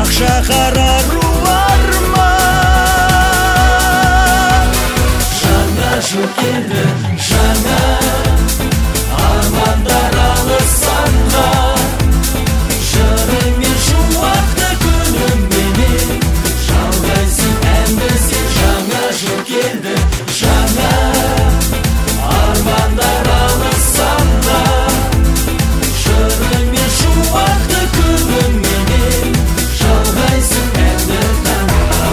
Ақша қарарулар ма? Жаңа жыл келді, жаңа армандар алысанға, жырың мен шуақты күніңменен жалғайсың әнді сен. Жаңа жыл келді, жаңа армандар алысанға, жырың мен шуақты күніңменен жалғайсың әнді таңға.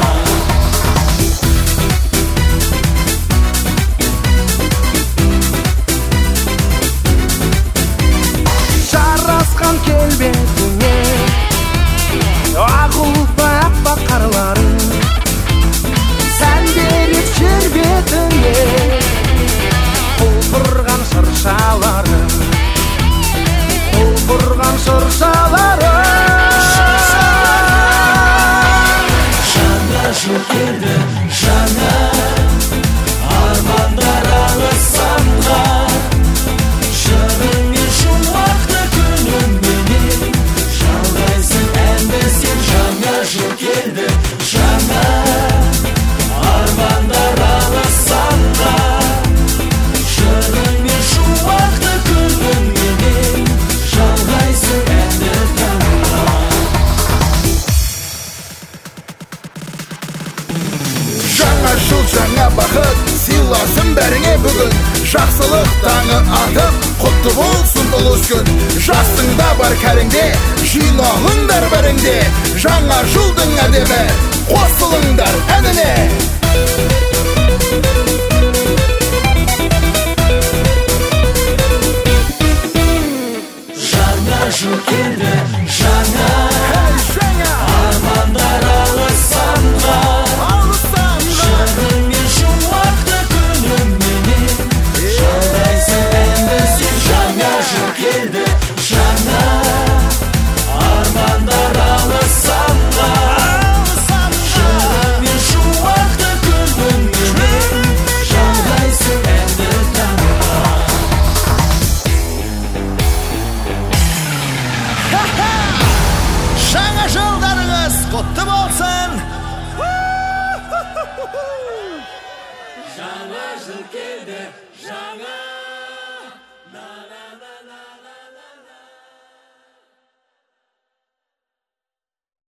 Жарасқан келбетіңе ақ ұлпа аппақ қарларың, сән беріп жер бетіңе құлпырған шыршаларың, құлпырған шыршаларың. Жаңа жыл келді, жаңа армандар алысанға, жырың мен шуақты күніңменен жалғайсың әнді сен. Жаңа жыл келді, жаңа армандар алысанға, жырың мен шуақты күніңменен жалғайсың әнді таңға. Жаңа жыл жаңа бақыт сыйласын бәріңе бүгін, жақсылық таңы атып құтты болсын ұлыс күн. Жасыңда бар кәріңде жиналыңдар бәріңде, жаңа жылдың әдемі қосылыңдар әніне. Жаңа жыл келді, жаңа армандар алысанға, жырың мен шуақты күніңменен жалғайсың әнді сен. Жаңа жыл келді, жаңа армандар алысанға, жырың мен шуақты күніңменен жалғайсың әнді таңға. Жаңа жылдарыңыз құтты болсын. Жаңа жыл келді, жаңа